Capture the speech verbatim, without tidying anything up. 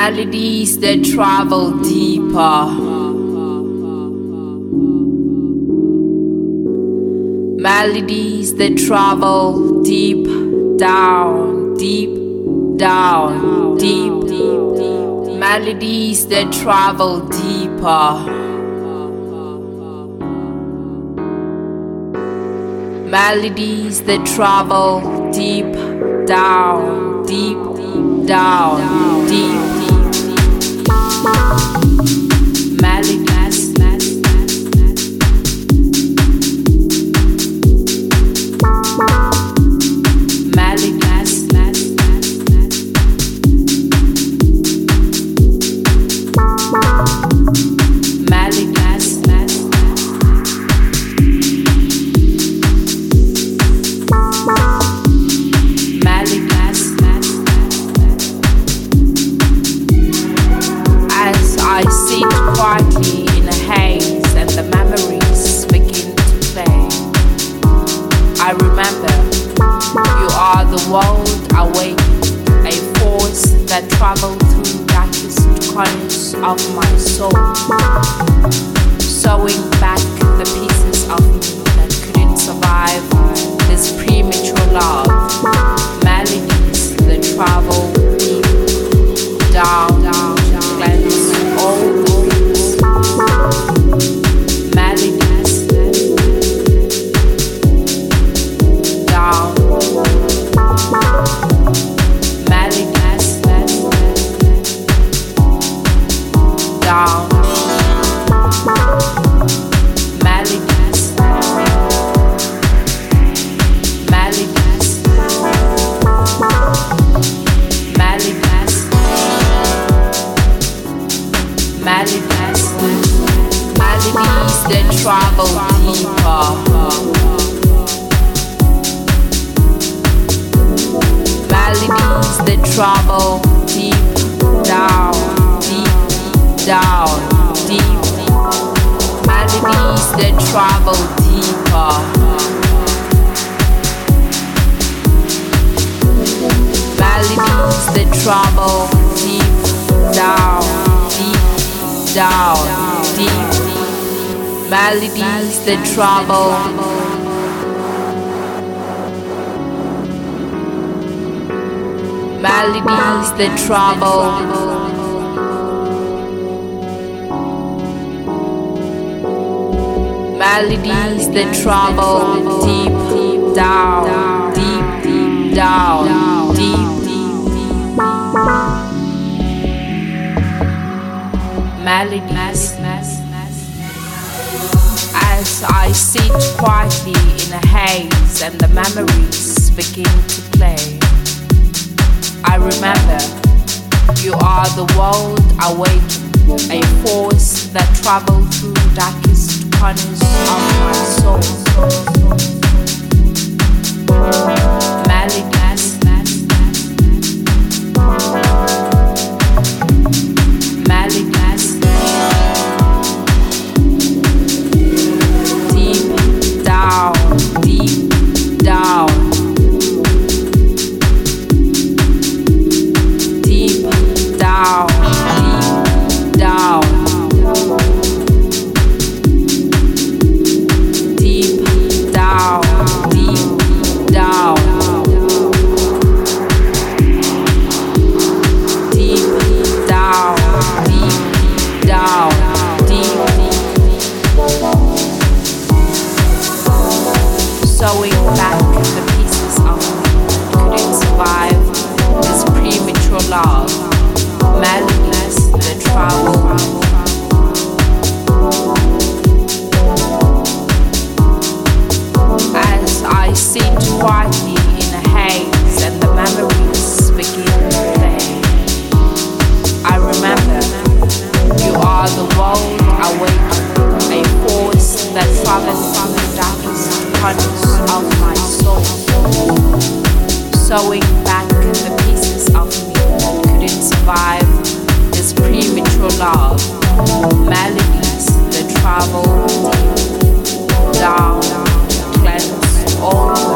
Melodies that travel deeper. Melodies that travel deep down, deep down, deep. Melodies that travel deeper. Melodies that travel deep down, deep down, deep. Melodies, melodies, I sit quietly in a haze and the memories begin to play. I remember you are the world awakened, a force that traveled through darkest corners of my soul, sewing back the pieces of me that couldn't survive this premature love. Melodies that travel deep down, down, cleanse all the things. Melodies down, melodies down, melodies, melodies, melodies. Melodies, melodies that travel deeper. Melodies that travel deep down, deep down, deep. Melodies that travel deeper. Melodies that travel deep down, deep down, deep. Melodies that travel. Melodies that travel. Melodies that travel deep down, deep, deep down, deep. Melodies. As I sit quietly in a haze and the memories begin to play, I remember you are the world awakened, a force that traveled through darkest corners of my soul. Melodies, melodies, deep down, deep down, deep down, deep down, deep down, deep down, deep down, deep down, deep. Sewing back the pieces of me couldn't survive this premature love. Melodies that travel. As I sit quietly in a haze and the memories begin to play, I remember you are the world awakened, a force that travels through the darkest corners of my soul, sewing back the pieces of me that couldn't survive this premature love. Melodies that travel deep down, cleanse all